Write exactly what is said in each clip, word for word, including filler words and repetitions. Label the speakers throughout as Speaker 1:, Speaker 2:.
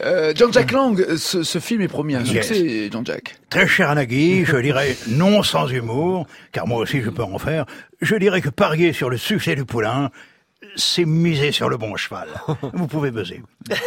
Speaker 1: Euh, Jean-Jacques Lang, ce, ce film est promis un
Speaker 2: Yes.
Speaker 1: succès, Jean-Jacques.
Speaker 2: Très cher Nagui, je dirais non sans humour, car moi aussi je peux en faire. Je dirais que parier sur le succès du poulain, c'est miser sur le bon cheval. Vous pouvez buzzer.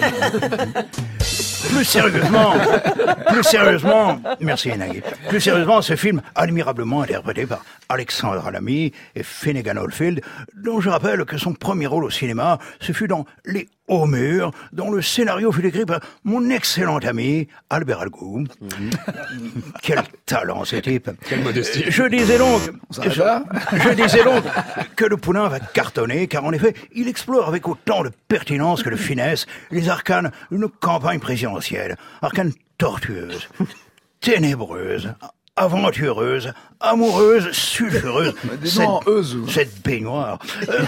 Speaker 2: Plus sérieusement, plus sérieusement, merci Nagui. Plus sérieusement, ce film admirablement interprété par Alexandra Lamy et Finnegan Oldfield, dont je rappelle que son premier rôle au cinéma, ce fut dans Les Hauts Murs, dont le scénario fut écrit par mon excellent ami Albert Algou. Mm-hmm. Quel talent ce type.
Speaker 3: Quelle modestie.
Speaker 2: Je disais donc,
Speaker 1: je,
Speaker 2: je disais donc que le poulain va cartonner, car en effet, il explore avec autant de pertinence que de finesse les arcanes d'une campagne présidentielle. Arcanes tortueuses, ténébreuses, aventureuse, amoureuse, sulfureuse, cette, cette baignoire, euh,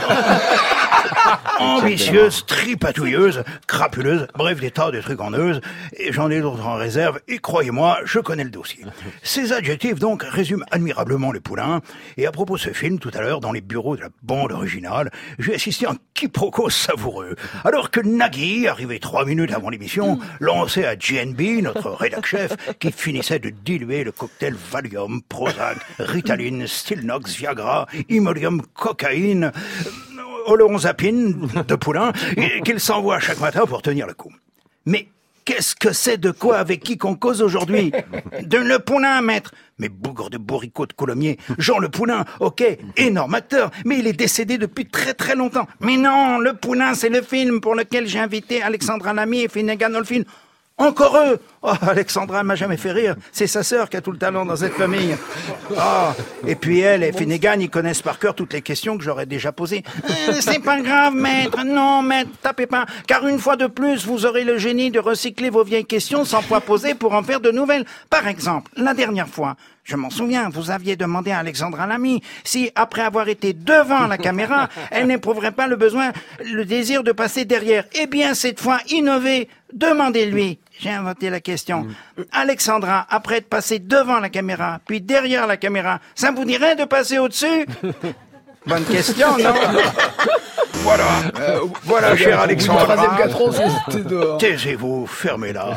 Speaker 2: ambitieuse, tripatouilleuse, crapuleuse, bref, des tas de trucs en euse, et j'en ai d'autres en réserve, et croyez-moi, je connais le dossier. Ces adjectifs, donc, résument admirablement le poulain, et à propos de ce film, tout à l'heure, dans les bureaux de la bande originale, j'ai assisté à un quiproquo savoureux. Alors que Nagui, arrivé trois minutes avant l'émission, lançait à G N B, notre rédac-chef, qui finissait de diluer le cocktail Valium, Prozac, Ritaline, Stilnox, Viagra, Imodium, cocaïne, Olonzapine de poulain, et qu'il s'envoie chaque matin pour tenir le coup. Mais qu'est-ce que c'est de quoi avec qui qu'on cause aujourd'hui? De Le Poulain, maître. Mais bougre de bourricot de Coulommiers, Jean Le Poulain, ok, énorme acteur, mais il est décédé depuis très très longtemps. Mais non, Le Poulain, c'est le film pour lequel j'ai invité Alexandra Lamy et Finnegan Oldfield. Encore eux! Oh, Alexandra m'a jamais fait rire. C'est sa sœur qui a tout le talent dans cette famille. Ah, et puis elle et Finnegan, ils connaissent par cœur toutes les questions que j'aurais déjà posées. Euh, c'est pas grave, maître. Non, maître, tapez pas. Car une fois de plus, vous aurez le génie de recycler vos vieilles questions sans fois posées pour en faire de nouvelles. Par exemple, la dernière fois, je m'en souviens, vous aviez demandé à Alexandra Lamy si, après avoir été devant la caméra, elle n'éprouverait pas le besoin, le désir de passer derrière. Eh bien, cette fois, innovez. Demandez-lui. J'ai inventé la question. Alexandra, après être passée devant la caméra, puis derrière la caméra, ça vous dirait de passer au-dessus? Bonne question, non? Voilà, euh, voilà, cher Alexandra. Taisez-vous, fermez-la.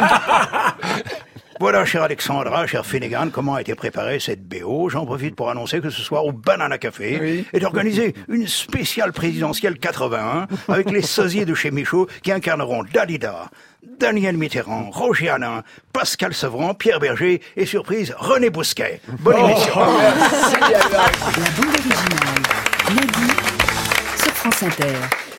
Speaker 2: Voilà, cher Alexandra, cher Finnegan, comment a été préparée cette B O. J'en profite pour annoncer que ce soir, au Banana Café, oui. est organisée une spéciale présidentielle quatre-vingt-un avec les sosiers de chez Michaud qui incarneront Dalida, Daniel Mitterrand, Roger Hanin, Pascal Sevran, Pierre Berger et, surprise, René Bousquet. Bonne oh, émission. Oh,
Speaker 4: merci. La bande originale, Nagui, sur France Inter.